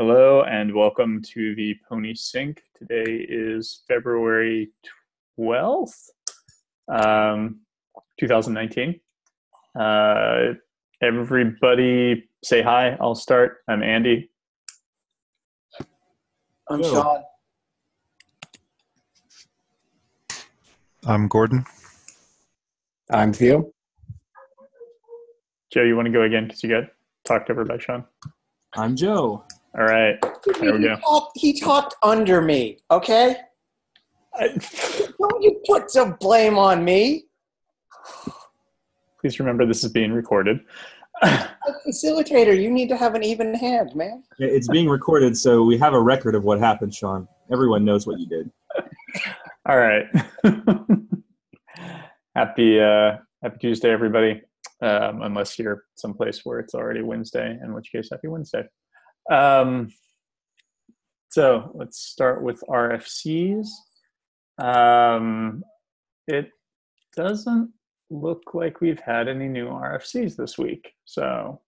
Hello and welcome to the Pony Sync. Today is February 12th, 2019. Everybody say hi. I'll start. I'm Andy. I'm Sean. I'm Gordon. I'm Theo. Joe, you want to go again because you got talked over by Sean? I'm Joe. All right. There we go. He talked under me, okay? Don't you put some blame on me. Please remember this is being recorded. As a facilitator, you need to have an even hand, man. It's being recorded, so we have a record of what happened, Sean. Everyone knows what you did. All right. Happy Tuesday, everybody. Unless you're someplace where it's already Wednesday, in which case, happy Wednesday. So let's start with RFCs. It doesn't look like we've had any new RFCs this week. So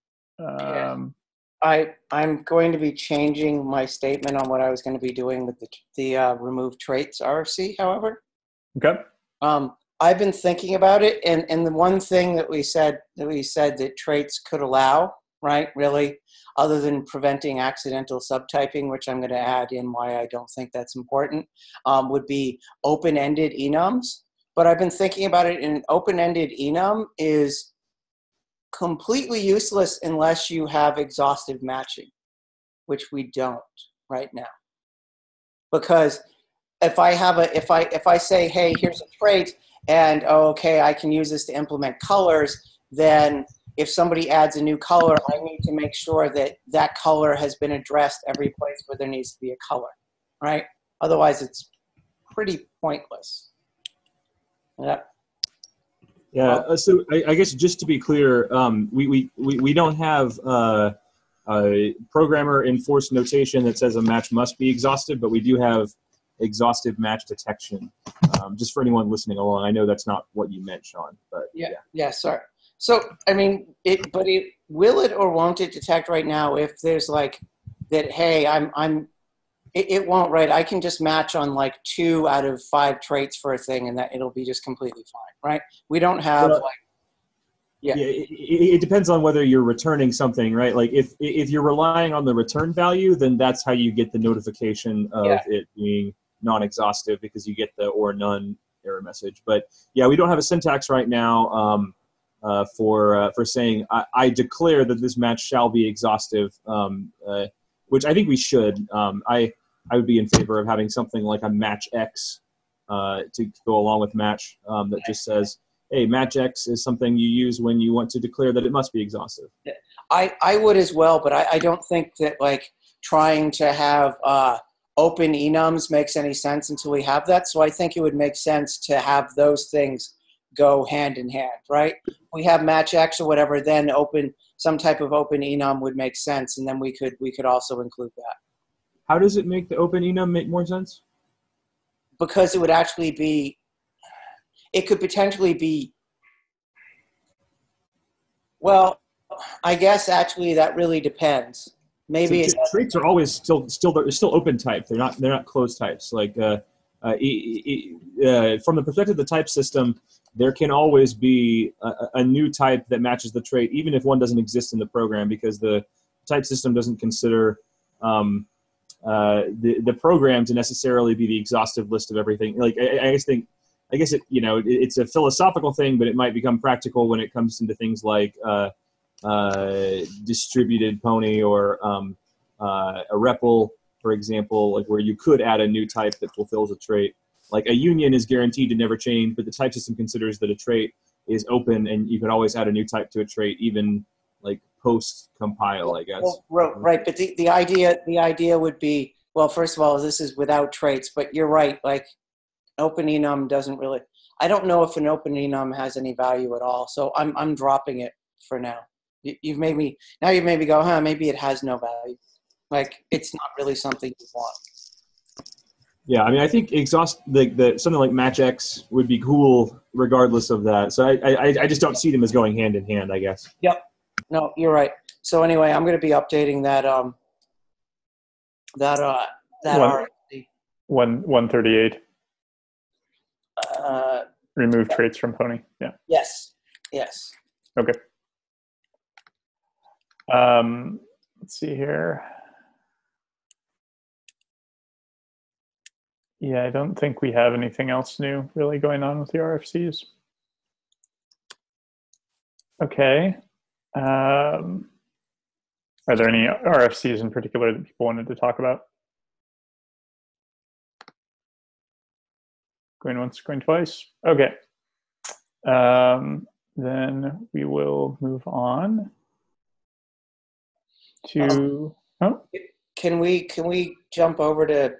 I'm going to be changing my statement on what I was going to be doing with the remove traits RFC, however. Okay. I've been thinking about it, and the one thing that we said that traits could allow, right, really, other than preventing accidental subtyping, which I'm going to add in why I don't think that's important, would be open-ended enums. But I've been thinking about it, and an open-ended enum is completely useless unless you have exhaustive matching, which we don't right now. Because if I say, hey, here's a trait, and okay, I can use this to implement colors, then if somebody adds a new color, I need to make sure that that color has been addressed every place where there needs to be a color, right? Otherwise, it's pretty pointless. Yep. Yeah. So I guess just to be clear, we don't have a programmer enforced notation that says a match must be exhaustive, but we do have exhaustive match detection. Just for anyone listening along, I know that's not what you meant, Sean, but yeah, sorry. So, I mean, will it or won't it detect right now if there's like that, hey, it won't, right? I can just match on like 2 out of 5 traits for a thing and that it'll be just completely fine, right? We don't have it depends on whether you're returning something, right? Like if you're relying on the return value, then that's how you get the notification of it being non-exhaustive, because you get the or none error message. But yeah, we don't have a syntax right now for saying I declare that this match shall be exhaustive, which I think we should. I would be in favor of having something like a match X to go along with match that just says, hey, match X is something you use when you want to declare that it must be exhaustive. I would as well, but I don't think that like trying to have open enums makes any sense until we have that. So I think it would make sense to have those things go hand in hand, right? We have match X or whatever, then some type of open enum would make sense, and then we could also include that. How does it make the open enum make more sense? Because it would actually be, it could potentially be, well, I guess actually that really depends. Maybe so traits are always still open type. They're not closed types. Like from the perspective of the type system, there can always be a new type that matches the trait, even if one doesn't exist in the program, because the type system doesn't consider the program to necessarily be the exhaustive list of everything. Like I guess it's a philosophical thing, but it might become practical when it comes into things like distributed pony or a REPL, for example, like where you could add a new type that fulfills a trait. Like a union is guaranteed to never change, but the type system considers that a trait is open and you can always add a new type to a trait, even like post compile, I guess. Well, right, but the idea would be, well, first of all, this is without traits, but you're right, like open enum doesn't really, I don't know if an open enum has any value at all, so I'm dropping it for now. You've made me go, maybe it has no value. Like, it's not really something you want. Yeah, I mean, I think something like match X would be cool regardless of that. So I just don't see them as going hand in hand, I guess. Yep. No, you're right. So anyway, I'm going to be updating that that One- RFC. 138. Uh, Remove traits from pony. Yeah. yes. Okay. Let's see here. Yeah, I don't think we have anything else new really going on with the RFCs. Okay. Are there any RFCs in particular that people wanted to talk about? Going once, going twice. Okay. Then we will move on to. Can we jump over to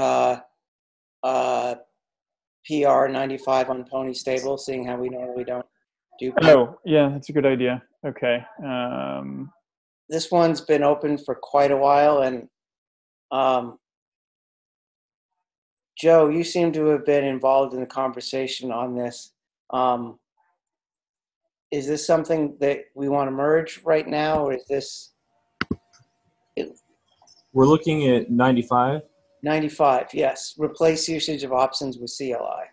PR 95 on Pony Stable, seeing how we normally don't do PR? Oh, yeah, that's a good idea. Okay. This one's been open for quite a while, and Joe, you seem to have been involved in the conversation on this. Is this something that we want to merge right now, or is this We're looking at 95. 95? Yes. Replace usage of options with CLI.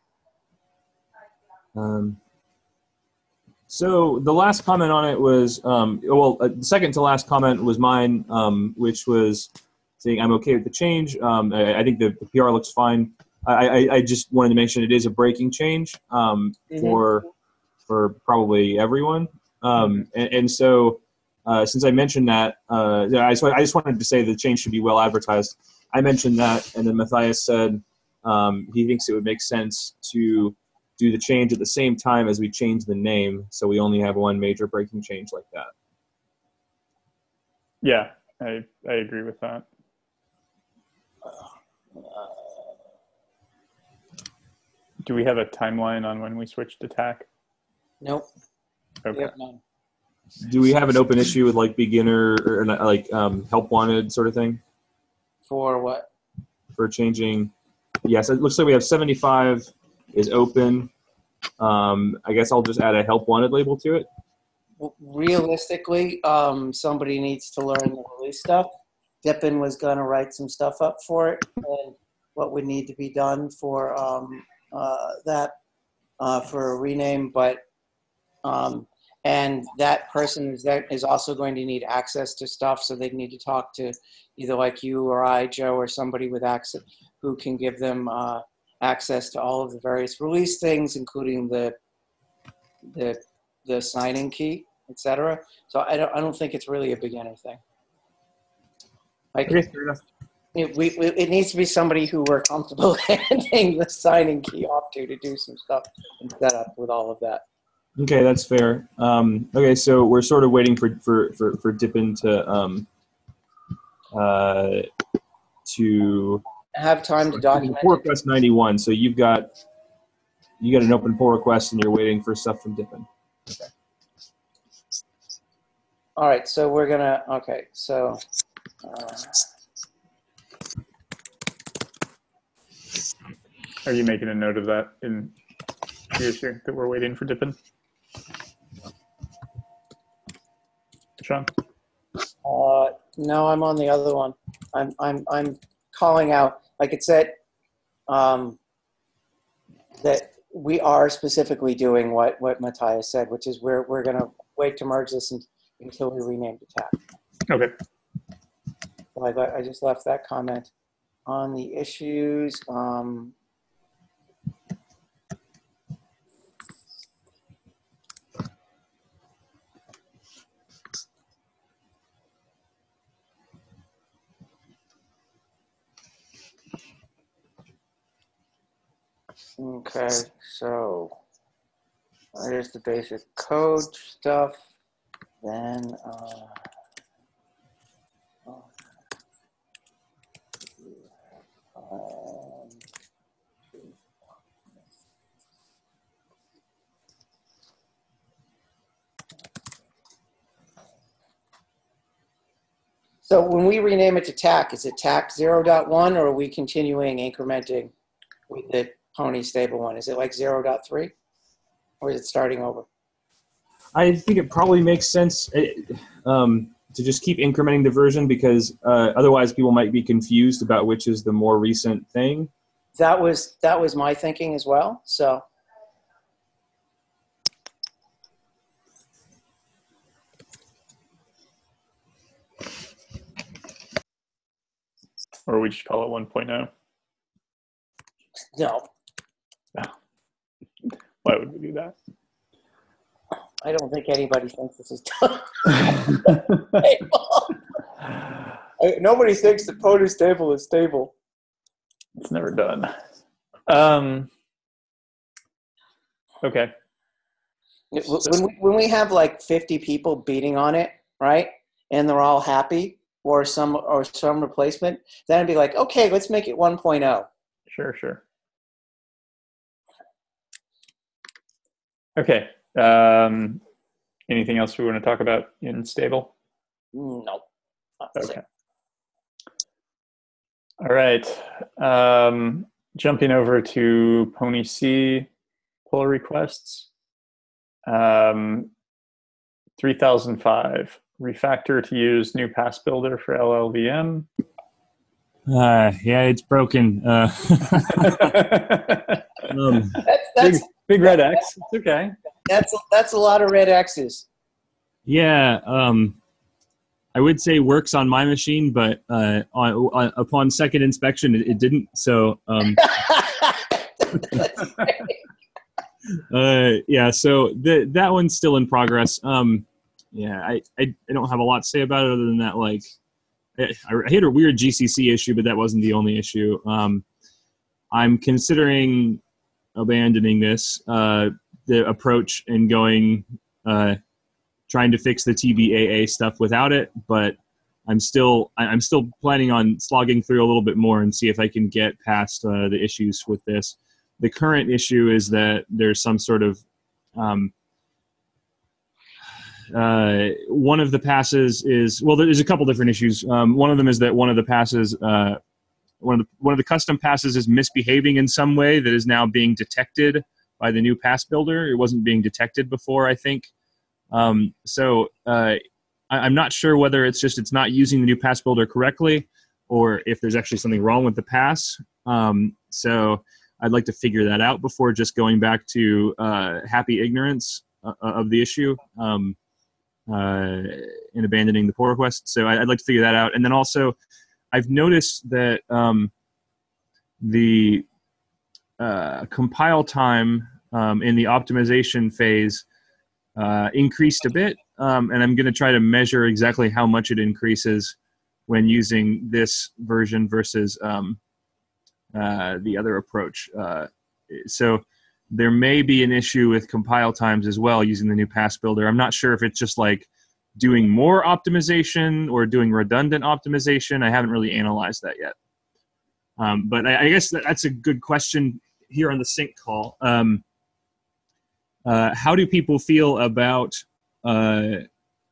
So the last comment on it was, the second to last comment was mine, which was saying I'm okay with the change. I think the PR looks fine. I just wanted to mention it is a breaking change for probably everyone. And so since I mentioned that, I just wanted to say the change should be well advertised. I mentioned that, and then Matthias said he thinks it would make sense to do the change at the same time as we change the name, so we only have one major breaking change like that. Yeah, I agree with that. Do we have a timeline on when we switch to TAC? Nope. Okay. We have none. Do we have an open issue with like beginner or like help wanted sort of thing For what? for changing? Yes, it looks like we have 75 is open. I guess I'll just add a help wanted label to it. Realistically, somebody needs to learn the release stuff. Dippin was going to write some stuff up for it, and what would need to be done for that for a rename. But and that person is also going to need access to stuff, so they need to talk to either like you or I, Joe, or somebody with access who can give them access to all of the various release things, including the signing key, etc. So I don't think it's really a beginner thing. Like, Okay, fair enough. it needs to be somebody who we're comfortable handing the signing key off to do some stuff and set up with all of that. Okay, that's fair. Okay, so we're sort of waiting for Dippin to Have time to document pull it. request 91. So you got an open pull request and you're waiting for stuff from Dippin. Okay. All right, so we're gonna. Okay, so. Are you making a note of that in the issue that we're waiting for Dippin? Sean? No, I'm on the other one. I'm calling out, like it said, that we are specifically doing what Matthias said, which is we're going to wait to merge this until we rename the tab. Okay. So I just left that comment on the issues. Okay, so there's the basic code stuff. Then so when we rename it to TAC, is it TAC 0.1 or are we continuing incrementing with the Pony Stable one? Is it like 0.3 or is it starting over? I think it probably makes sense to just keep incrementing the version, because otherwise people might be confused about which is the more recent thing. That was my thinking as well. So. Or we just call it 1.0. No, Why would we do that? I don't think anybody thinks this is done. Nobody thinks that POTUS table is stable. It's never done. Okay. When we have like 50 people beating on it, right, and they're all happy, or some replacement, then I'd be like, okay, let's make it 1.0. Sure. Okay. Anything else we want to talk about in stable? No. Okay. All right. Jumping over to Pony C pull requests. 3005. Refactor to use new pass builder for LLVM. Yeah, it's broken. Big red X. It's okay. That's a lot of red X's. Yeah, I would say works on my machine, but upon second inspection, it didn't. So, yeah, so that one's still in progress. Yeah, I don't have a lot to say about it other than that, like, I had a weird GCC issue, but that wasn't the only issue. I'm considering abandoning this, the approach, and going, trying to fix the TBAA stuff without it, but I'm still planning on slogging through a little bit more and see if I can get past the issues with this. The current issue is that there's some sort of one of the passes is, well, there's a couple different issues. One of them is that one of the passes, one of the custom passes is misbehaving in some way that is now being detected by the new pass builder. It wasn't being detected before, I think. So I'm not sure whether it's not using the new pass builder correctly, or if there's actually something wrong with the pass. So I'd like to figure that out before just going back to happy ignorance of the issue and abandoning the pull request. So I'd like to figure that out. And then also, I've noticed that the compile time in the optimization phase increased a bit, and I'm going to try to measure exactly how much it increases when using this version versus the other approach. So there may be an issue with compile times as well using the new pass builder. I'm not sure if it's just like doing more optimization or doing redundant optimization. I haven't really analyzed that yet. But I guess that's a good question here on the sync call. How do people feel about, let's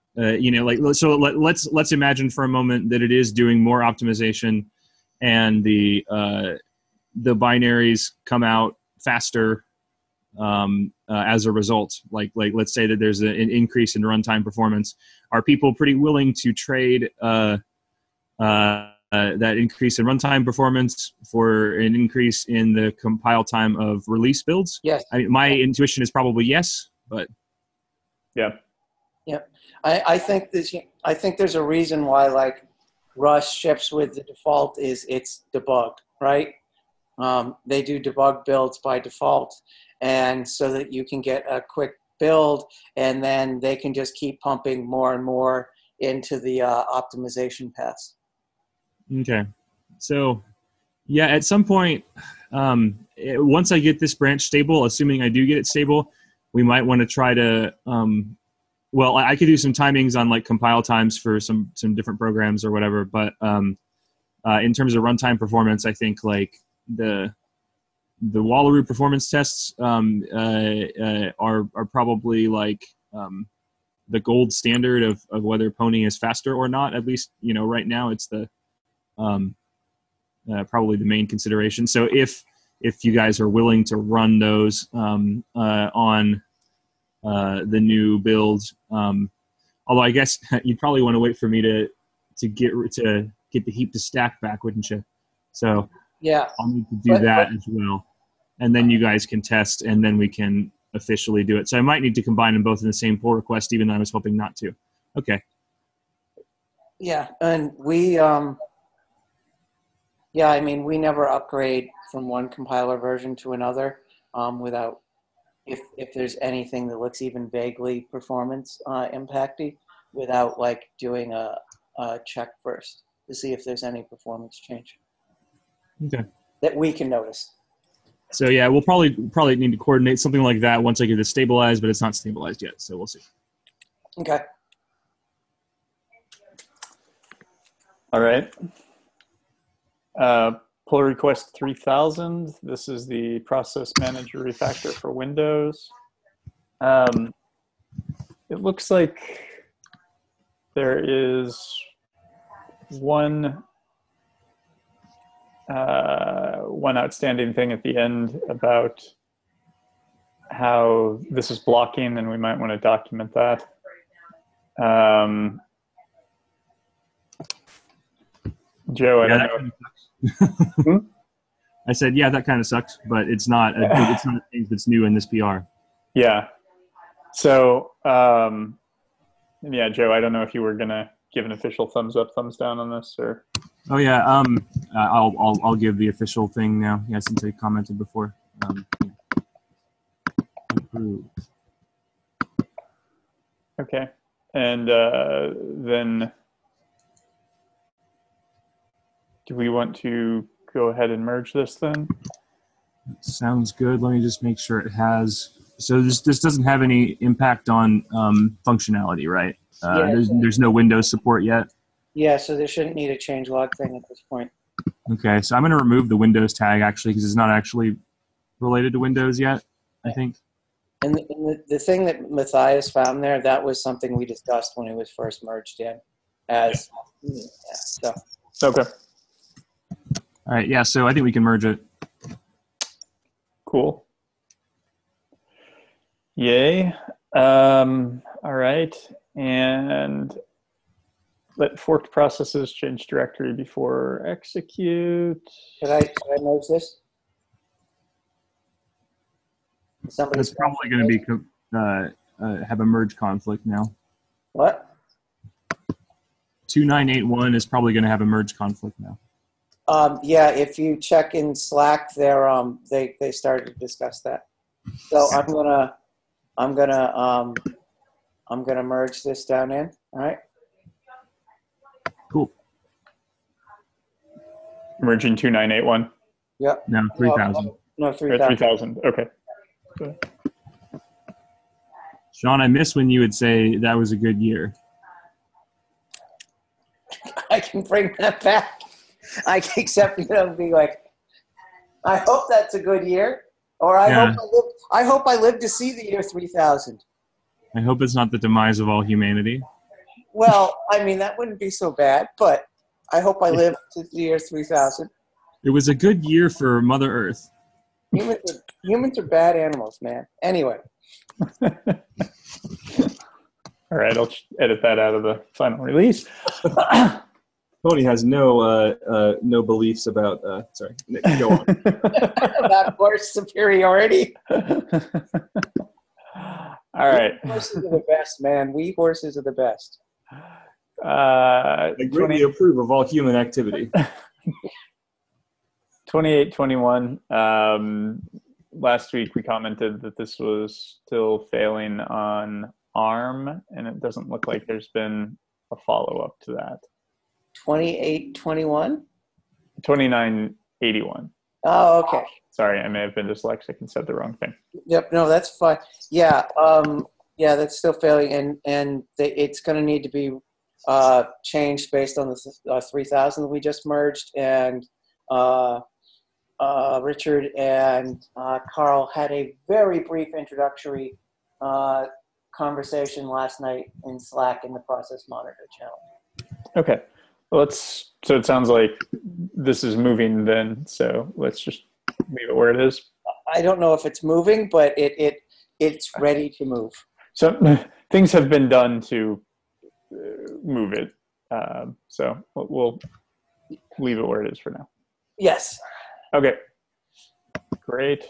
imagine for a moment that it is doing more optimization and the binaries come out faster as a result. Like let's say that there's an increase in runtime performance. Are people pretty willing to trade that increase in runtime performance for an increase in the compile time of release builds? Yes. I mean, my intuition is probably yes, but yeah. I think there's a reason why, like, Rust ships with the default is it's debugged, right? They do debug builds by default, and so that you can get a quick build, and then they can just keep pumping more and more into the optimization paths. Okay. So, yeah, at some point, once I get this branch stable, assuming I do get it stable, we might want to try to, I could do some timings on like compile times for some different programs or whatever. But in terms of runtime performance, I think like the Wallaroo performance tests are probably like the gold standard of whether Pony is faster or not. At least, right now it's the probably the main consideration. So if you guys are willing to run those on the new builds, I'll Although I guess you'd probably want to wait for me to get the heap to stack back, wouldn't you? So Yeah. I'll need to do that as well. And then you guys can test, and then we can officially do it. So I might need to combine them both in the same pull request, even though I was hoping not to. Okay. Yeah, and we, I mean, we never upgrade from one compiler version to another without, if there's anything that looks even vaguely performance impacty, without like doing a check first to see if there's any performance change. Okay. That we can notice. So yeah, we'll probably need to coordinate something like that once I get it stabilized, but it's not stabilized yet, so we'll see. Okay. All right. Pull request 3000. This is the process manager refactor for Windows. It looks like there is one outstanding thing at the end about how this is blocking, and we might want to document that. Joe, I don't know. I said, yeah, that kind of sucks, but it's not a thing that's new in this PR. Yeah. So, yeah, Joe, I don't know if you were gonna give an official thumbs up, thumbs down on this, or. Oh yeah, I'll give the official thing now. Yeah, since I commented before. Okay, and then do we want to go ahead and merge this then? Sounds good. Let me just make sure it has. So this doesn't have any impact on functionality, right? There's no Windows support yet. Yeah, so there shouldn't need a changelog thing at this point. Okay, so I'm going to remove the Windows tag actually because it's not actually related to Windows yet, I think. And the thing that Matthias found there, that was something we discussed when it was first merged in. So. Okay. All right, yeah, so I think we can merge it. Cool. Yay. All right, and let forked processes change directory before execute. Should I merge this? It's probably going to be have a merge conflict now. What? 2981 is probably going to have a merge conflict now. Yeah, if you check in Slack, they started to discuss that. So I'm gonna merge this down in. All right. Cool. Merging 2981. Yep. No, 3000. No, 3000. 3000. Okay. Sean, I miss when you would say that was a good year. I can bring that back. I can accept it and be like, I hope that's a good year, or I hope I live to see the year 3000. I hope it's not the demise of all humanity. Well, I mean, that wouldn't be so bad, but I hope I live to the year 3000. It was a good year for Mother Earth. Humans are bad animals, man. Anyway. All right, I'll edit that out of the final release. Tony has no beliefs about. Sorry, Nick, go on. About horse superiority. All right. Horses are the best, man. We horses are the best. I greatly approve of all human activity. 2821. Last week we commented that this was still failing on ARM, and it doesn't look like there's been a follow-up to that. 2821? 2981. Oh, okay. Sorry, I may have been dyslexic and said the wrong thing. Yep, no, that's fine. Yeah, that's still failing, and it's going to need to be changed based on the 3000 that we just merged, and Richard and Carl had a very brief introductory conversation last night in Slack in the Process Monitor channel. Okay. Well, so it sounds like this is moving then, so let's just leave it where it is. I don't know if it's moving, but it's ready to move. So things have been done to move it. So we'll leave it where it is for now. Yes. Okay. Great.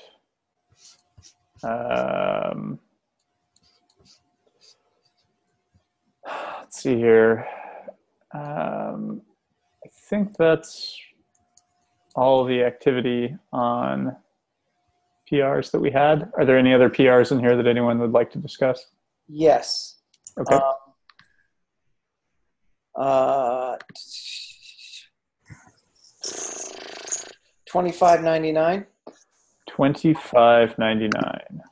Let's see here. I think that's all the activity on PRs that we had. Are there any other PRs in here that anyone would like to discuss? Yes. Okay. 25.99. $25.99.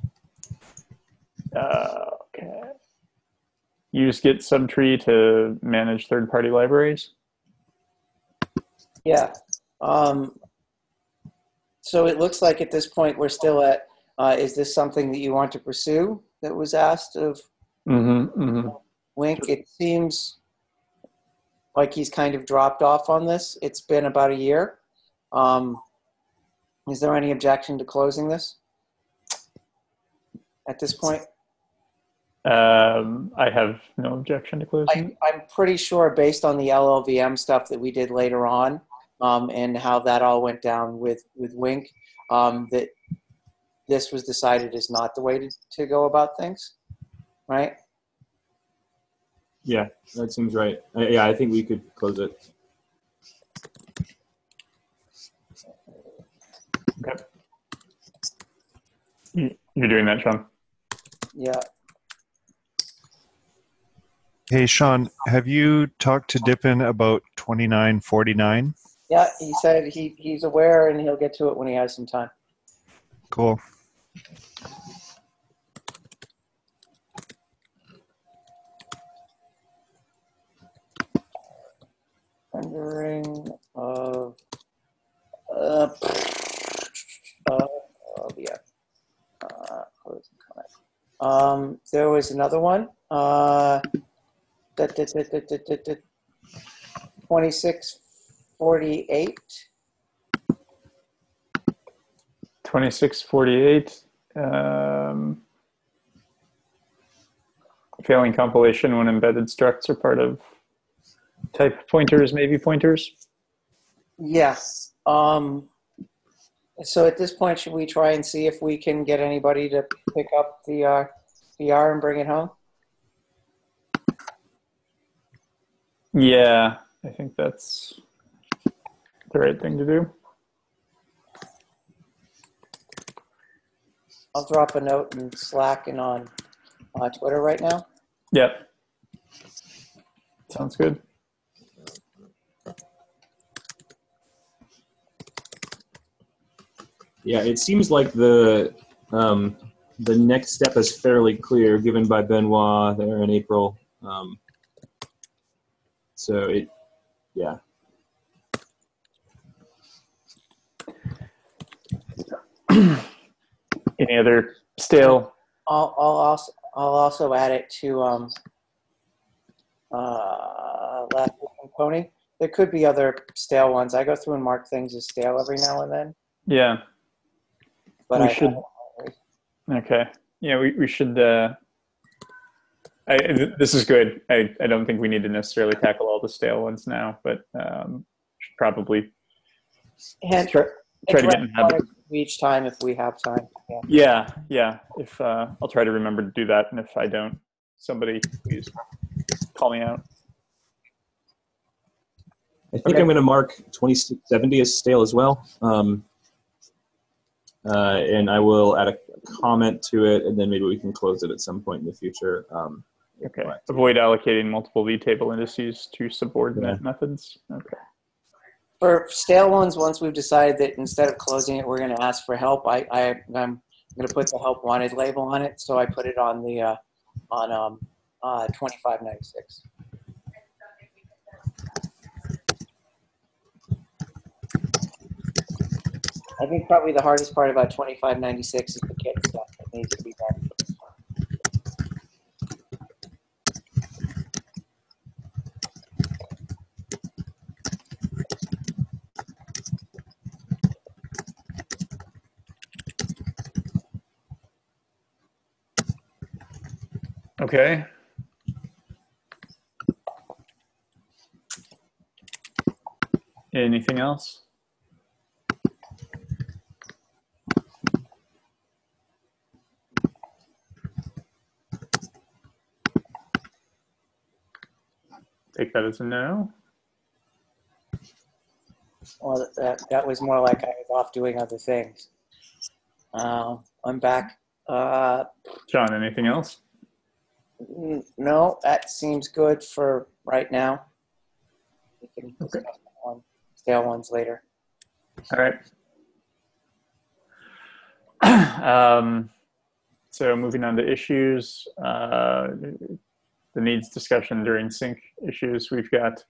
Okay. Use Git subtree to manage third-party libraries. Yeah. So it looks like at this point we're still at, is this something that you want to pursue that was asked of Wink? It seems like he's kind of dropped off on this. It's been about a year. Is there any objection to closing this at this point? I have no objection to closing. I'm pretty sure based on the LLVM stuff that we did later on, and how that all went down with Wink, that this was decided is not the way to go about things, right? Yeah, that seems right. Yeah, I think we could close it. Okay. You're doing that, Sean? Yeah. Hey, Sean, have you talked to Dippin about 2949? Yeah, he said he's aware and he'll get to it when he has some time. Cool. Rendering of yeah. There was another one. 2648. 2648. Failing compilation when embedded structs are part of type pointers, maybe pointers. Yes. So at this point, should we try and see if we can get anybody to pick up the PR and bring it home? Yeah, I think that's the right thing to do. I'll drop a note in Slack and on Twitter right now. Yep. Sounds good. Yeah, it seems like the next step is fairly clear, given by Benoit there in April. So it, yeah. Any other stale? I'll also add it to Last Week Pony. There could be other stale ones. I go through and mark things as stale every now and then. Yeah. But we should. Okay. Yeah, we should. This is good. I don't think we need to necessarily tackle all the stale ones now, but should probably and try to get in habit. Each time if we have time. Yeah. If I'll try to remember to do that, and if I don't, somebody please call me out. I think I'm going to mark 2670 as stale as well. And I will add a comment to it, and then maybe we can close it at some point in the future. Okay. Avoid allocating multiple vtable indices to subordinate methods. Okay. For stale ones, once we've decided that instead of closing it, we're going to ask for help, I'm going to put the help wanted label on it. So I put it on the 2596. I think probably the hardest part about 2596 is the kit stuff that needs to be done. Okay. Anything else? Take that as a no. Well, that was more like I was off doing other things. I'm back. John, anything else? No, that seems good for right now. We can discuss stale ones later. All right. So moving on to issues, the needs discussion during sync issues, we've got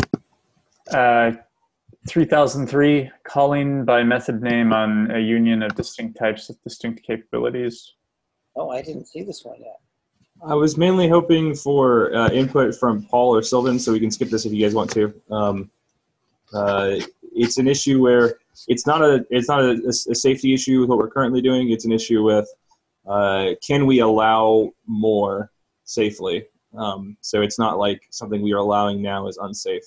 3003, calling by method name on a union of distinct types with distinct capabilities. Oh, I didn't see this one yet. I was mainly hoping for input from Paul or Sylvan, so we can skip this if you guys want to. It's an issue where it's not a safety issue with what we're currently doing. It's an issue with can we allow more safely? So it's not like something we are allowing now is unsafe.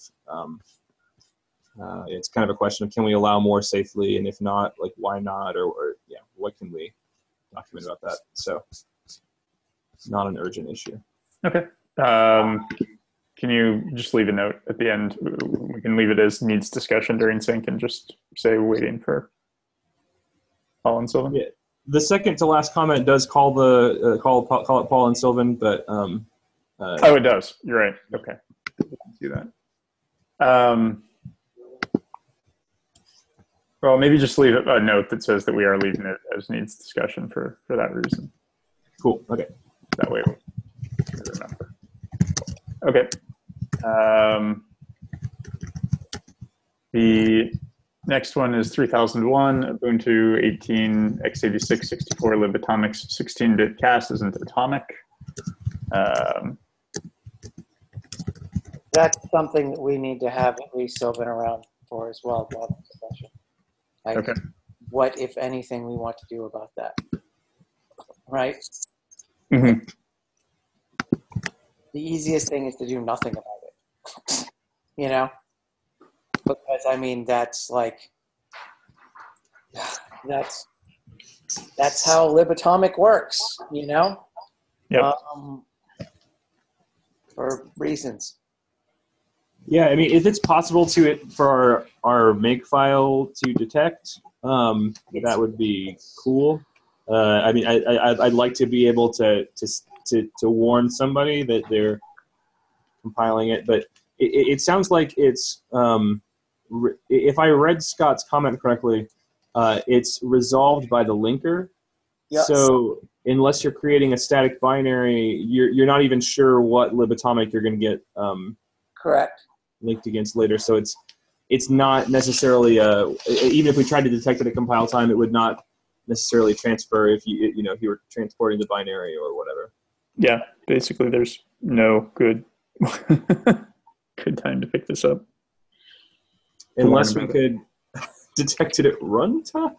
It's kind of a question of can we allow more safely, and if not, like why not, or yeah, what can we document about that? So it's not an urgent issue. Okay. Can you just leave a note at the end? We can leave it as needs discussion during sync and just say waiting for Paul and Sylvan. Yeah. The second to last comment does call the call it Paul and Sylvan, but oh, it does. You're right. Okay, see that. Well, maybe just leave a note that says that we are leaving it as needs discussion for that reason. Cool. Okay. That way we'll remember. Okay. The next one is 3001, Ubuntu 18, x86, 64, libatomics, 16-bit CAS isn't atomic. That's something that we need to have at least Sylvan around for as well. To have a discussion. Like, Okay. what, if anything, we want to do about that? Right? Mm-hmm. The easiest thing is to do nothing about it. You know? Because, I mean, that's like, that's how libatomic works, you know? Yep. For reasons. Yeah, I mean, if it's possible for our make file to detect, that would be cool. I mean, I'd like to be able to warn somebody that they're compiling it, but it sounds like it's if I read Scott's comment correctly, it's resolved by the linker. Yep. So unless you're creating a static binary, you're not even sure what libatomic you're going to get. Correct. Linked against later, so it's not necessarily even if we tried to detect it at compile time, it would not necessarily transfer if you were transporting the binary or whatever. Yeah, basically there's no good good time to pick this up. Unless we could detect it at runtime?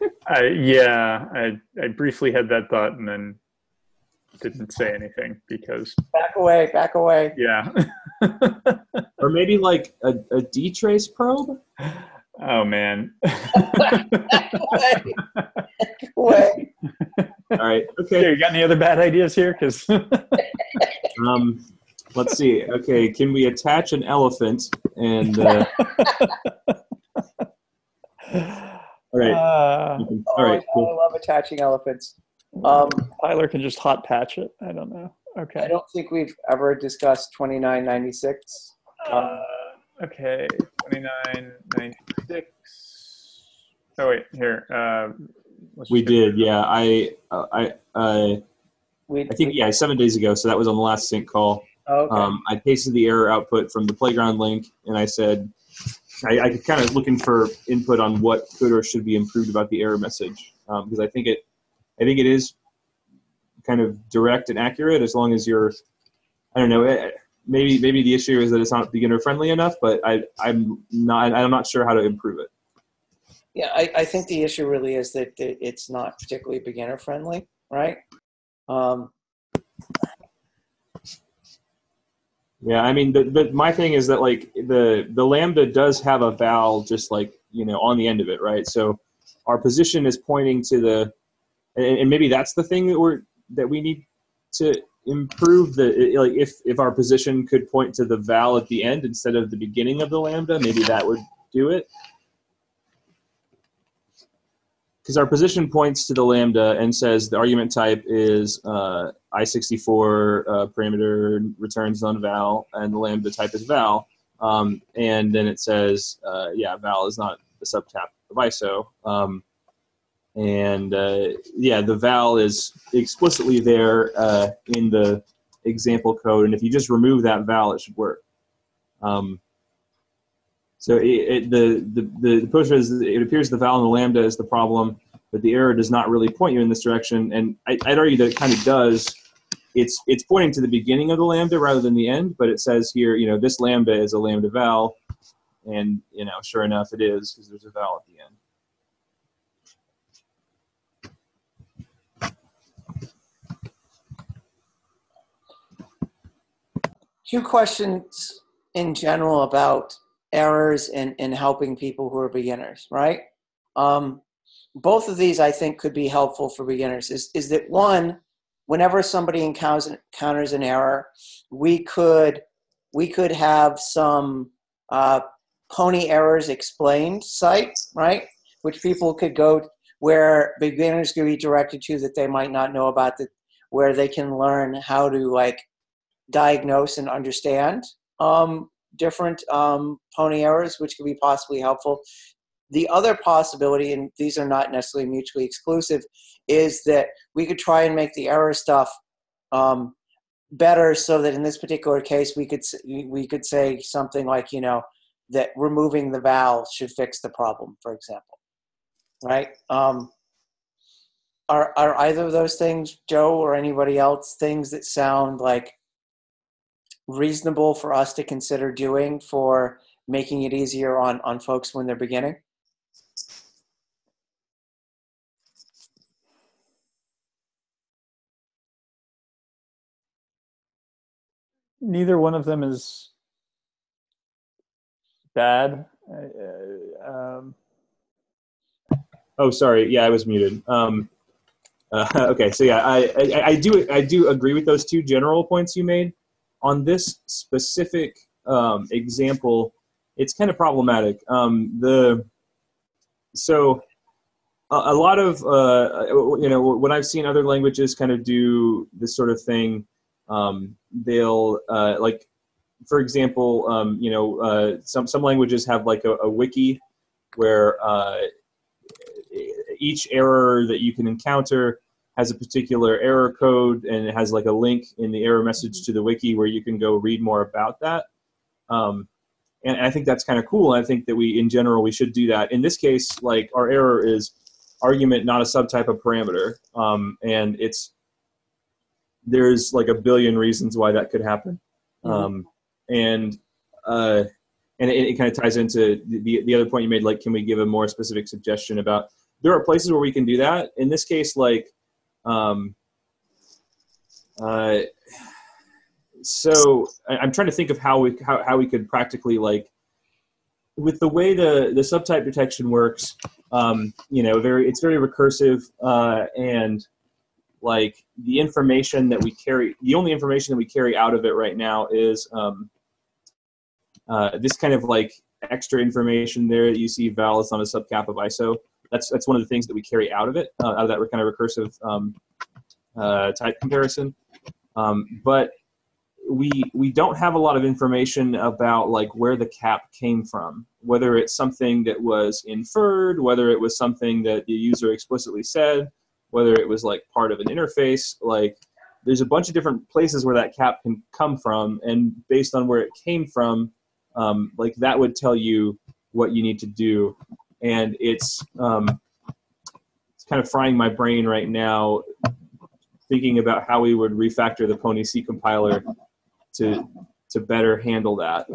I briefly had that thought and then didn't say anything because... Back away. Yeah. Or maybe like a dtrace probe? Oh, man. Back away. All right, okay. Hey, you got any other bad ideas here? Because let's see. Okay, can we attach an elephant and... All right. All right. Cool. I love attaching elephants. Tyler can just hot patch it. I don't know. Okay. I don't think we've ever discussed 2996. Okay, 2996. Oh wait, here. We did, yeah. I think 7 days ago. So that was on the last sync call. Okay. I pasted the error output from the playground link, and I said I kind of looking for input on what could or should be improved about the error message, because I think it is kind of direct and accurate as long as you're, I don't know, maybe the issue is that it's not beginner friendly enough, but I'm not sure how to improve it. Yeah, I think the issue really is that it's not particularly beginner friendly, right? Yeah, I mean, my thing is that like the lambda does have a val just like, on the end of it, right? So our position is pointing to the, and maybe that's the thing that we need to improve. Like if our position could point to the val at the end instead of the beginning of the lambda, maybe that would do it. Because our position points to the lambda and says the argument type is I64 parameter returns non-val, and the lambda type is val. And then it says, val is not the subtype of ISO. The val is explicitly there in the example code, and if you just remove that val, it should work. So the push is, it appears the val and the lambda is the problem, but the error does not really point you in this direction. And I'd argue that it kind of does. It's pointing to the beginning of the lambda rather than the end, but it says here, this lambda is a lambda val, and sure enough, it is, because there's a val at the end. Two questions in general about errors in helping people who are beginners, right? Both of these I think could be helpful for beginners. Is that one, whenever somebody encounters an error, we could have some Pony Errors Explained site, right? Which people could go, where beginners could be directed to that they might not know about, where they can learn how to like diagnose and understand different Pony errors, which could be possibly helpful. The other possibility, and these are not necessarily mutually exclusive, is that we could try and make the error stuff better, so that in this particular case we could say something like, that removing the val should fix the problem, for example, right? Are either of those things, Joe or anybody else, things that sound like reasonable for us to consider doing for making it easier on folks when they're beginning? Neither one of them is bad. Oh, sorry. Yeah, I was muted. Okay, so yeah, I do agree with those two general points you made. On this specific example, it's kind of problematic. So a lot of when I've seen other languages kind of do this sort of thing, they'll like, for example, some languages have like a wiki where each error that you can encounter has a particular error code, and it has like a link in the error message to the wiki where you can go read more about that. And I think that's kind of cool. I think that in general, we should do that. In this case, like, our error is argument, not a subtype of parameter. And there's like a billion reasons why that could happen. And it kind of ties into the other point you made, like, can we give a more specific suggestion about, there are places where we can do that. In this case, like, so I'm trying to think of how we could practically, like, with the way the subtype detection works, it's very recursive, and like the information that we carry, the only information that we carry out of it right now is this kind of like extra information there that you see, val is not a subcap of ISO. That's one of the things that we carry out of it, out of that kind of recursive type comparison. But we don't have a lot of information about like where the cap came from, whether it's something that was inferred, whether it was something that the user explicitly said, whether it was like part of an interface. Like, there's a bunch of different places where that cap can come from, and based on where it came from, like, that would tell you what you need to do. And it's kind of frying my brain right now, thinking about how we would refactor the Pony C compiler to better handle that.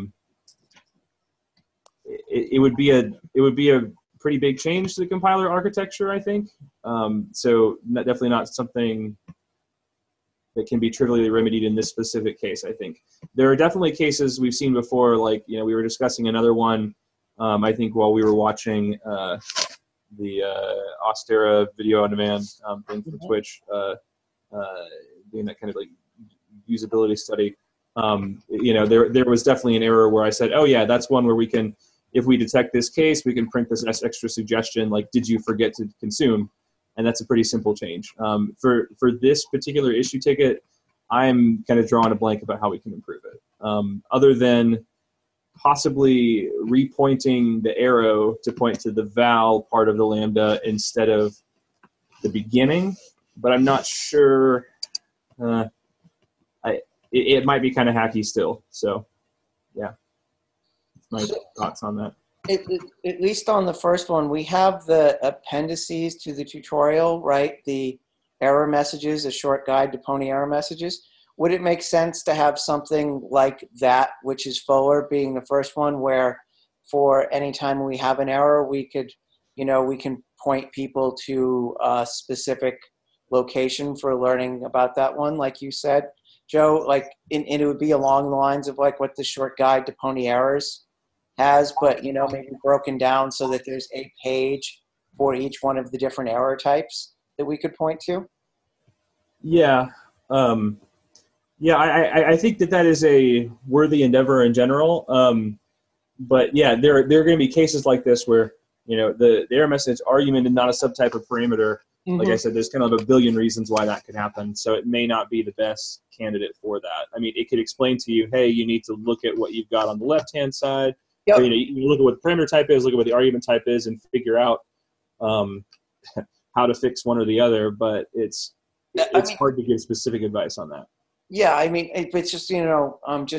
It would be a pretty big change to the compiler architecture, I think. So definitely not something that can be trivially remedied in this specific case. I think there are definitely cases we've seen before, like, you know, we were discussing another one, I think while we were watching the Austera video on demand thing from Twitch, doing that kind of like usability study. You know, there was definitely an error where I said, oh yeah, that's one where we can, if we detect this case, we can print this extra suggestion, like, did you forget to consume? And that's a pretty simple change. For this particular issue ticket, I'm kind of drawing a blank about how we can improve it. Other than possibly repointing the arrow to point to the val part of the lambda instead of the beginning, but I'm not sure. It might be kind of hacky still. So, yeah, my thoughts on that. At least on the first one, we have the appendices to the tutorial, right? The error messages, a short guide to Pony error messages. Would it make sense to have something like that, which is forward being the first one, where for any time we have an error, we could, you know, we can point people to a specific location for learning about that one, like you said, Joe, like, and it would be along the lines of like what the short guide to Pony errors has, but, you know, maybe broken down so that there's a page for each one of the different error types that we could point to. Yeah. Yeah, I think that is a worthy endeavor in general. But yeah, there are going to be cases like this where, you know, the error message argument is not a subtype of parameter. Like I said, there's kind of a billion reasons why that could happen. So it may not be the best candidate for that. I mean, it could explain to you, hey, you need to look at what you've got on the left-hand side. Yep. Or, you know, you look at what the parameter type is, look at what the argument type is, and figure out how to fix one or the other. But it's hard to give specific advice on that. Yeah, I mean, it's just, you know,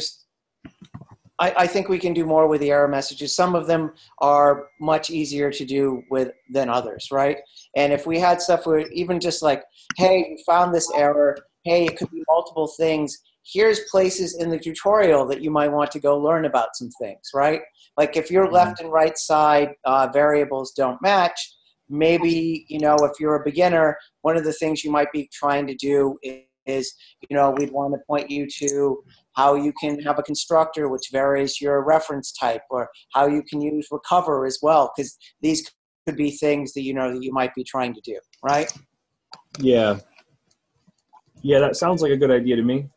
I think we can do more with the error messages. Some of them are much easier to do with than others, right? And if we had stuff where even just like, hey, you found this error, hey, it could be multiple things. Here's places in the tutorial that you might want to go learn about some things, right? Like if your left and right side variables don't match, maybe, you know, if you're a beginner, one of the things you might be trying to do is, you know, we'd want to point you to how you can have a constructor which varies your reference type, or how you can use recover as well, because these could be things that, you know, that you might be trying to do, right? Yeah. Yeah, that sounds like a good idea to me.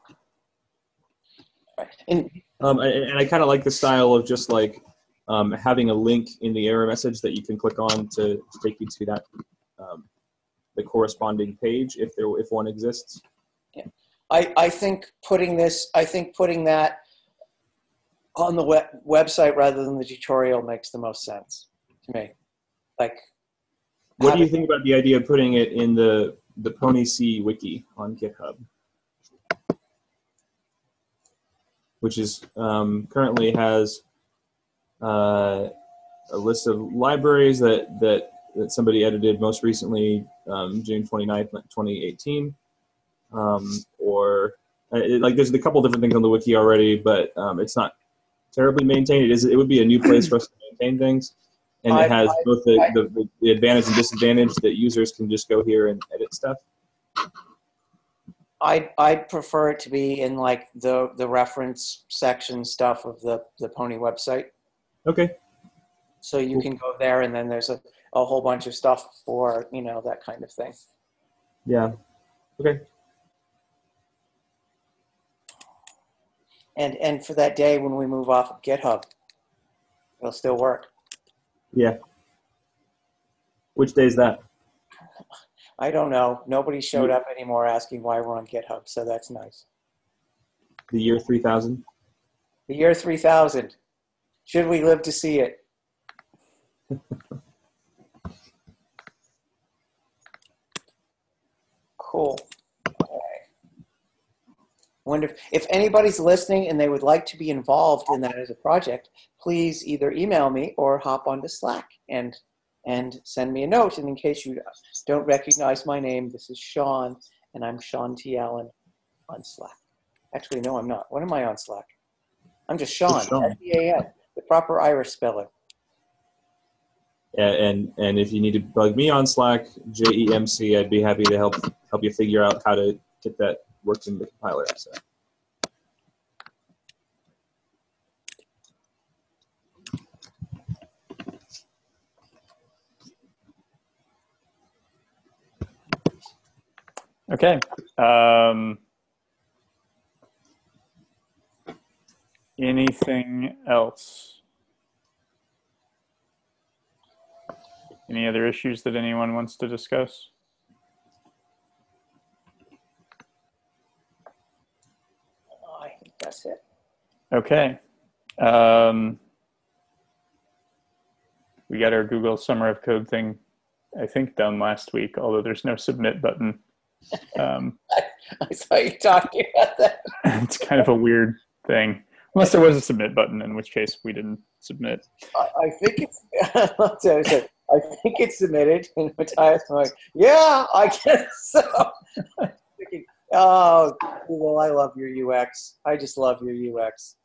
And I kind of like the style of just like having a link in the error message that you can click on to take you to that the corresponding page if one exists. Yeah. I think putting that on the website rather than the tutorial makes the most sense to me. Like, what do you think about the idea of putting it in the PonyC wiki on GitHub, which is currently has a list of libraries that somebody edited most recently, June 29th, 2018. Like there's a couple different things on the wiki already, but it's not terribly maintained. It would be a new place for us to maintain things, and it has both the advantage and disadvantage that users can just go here and edit stuff. I'd prefer it to be in like the reference section stuff of the Pony website. Okay. So you can go there, and then there's a whole bunch of stuff for, you know, that kind of thing. Yeah. Okay. And for that day when we move off of GitHub, it'll still work. Yeah. Which day is that? I don't know. Nobody showed up anymore asking why we're on GitHub, so that's nice. The year 3000? The year 3000. Should we live to see it? Cool. Wonder if anybody's listening and they would like to be involved in that as a project, please either email me or hop onto Slack and send me a note. And in case you don't recognize my name, this is Sean, and I'm Sean T. Allen on Slack. Actually, no, I'm not. What am I on Slack? I'm just Sean, S-E-A-N, the proper Irish spelling. And if you need to bug me on Slack, JEMC, I'd be happy to help you figure out how to get that works in the compiler. So. Okay. Anything else? Any other issues that anyone wants to discuss? Oh, I think that's it. Okay. We got our Google Summer of Code thing, I think, done last week, although there's no submit button. I saw you talking about that. It's kind of a weird thing. Unless there was a submit button, in which case we didn't submit. I think it's. I think it's submitted, and Matthias was like, "Yeah, I guess so." Thinking, oh, Google, I love your UX. I just love your UX.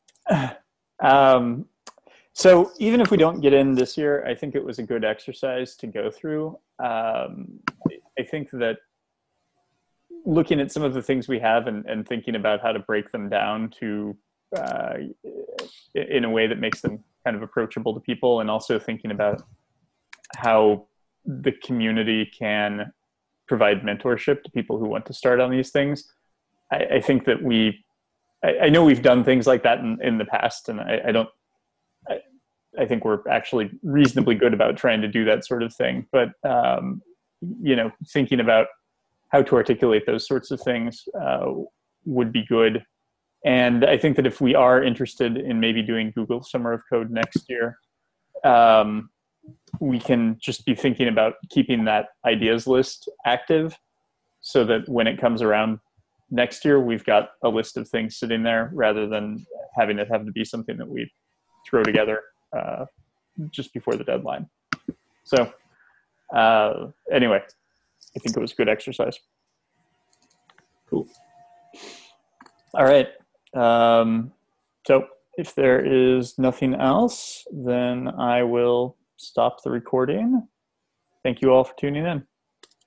So even if we don't get in this year, I think it was a good exercise to go through. I think that looking at some of the things we have and thinking about how to break them down to in a way that makes them kind of approachable to people, and also thinking about how the community can provide mentorship to people who want to start on these things. I think that I know we've done things like that in the past, and I think we're actually reasonably good about trying to do that sort of thing. But, thinking about how to articulate those sorts of things would be good. And I think that if we are interested in maybe doing Google Summer of Code next year, we can just be thinking about keeping that ideas list active so that when it comes around next year, we've got a list of things sitting there rather than having it have to be something that we throw together just before the deadline. So anyway, I think it was a good exercise. Cool. All right. So if there is nothing else, then I will stop the recording. Thank you all for tuning in.